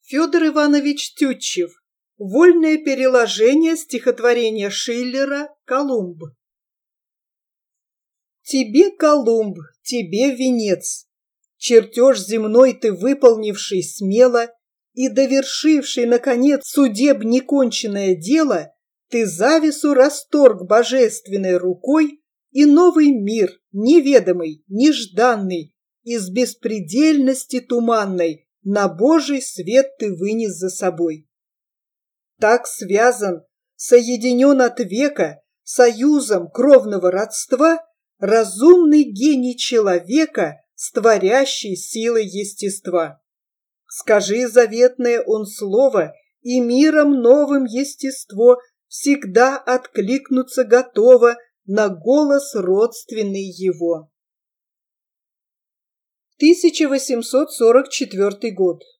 Федор Иванович Тютчев. Вольное переложение стихотворения Шиллера «Колумб». Тебе, Колумб, тебе венец, чертеж земной ты выполнивший смело и довершивший, наконец, судеб неконченное дело, ты завесу расторг божественной рукой, и новый мир, неведомый, нежданный, из беспредельности туманной на Божий свет ты вынес за собой. Так связан, соединен от века союзом кровного родства разумный гений человека с творящей силой естества. Скажи заветное он слово, и миром новым естество всегда откликнуться готово на голос родственный его. 1844 год.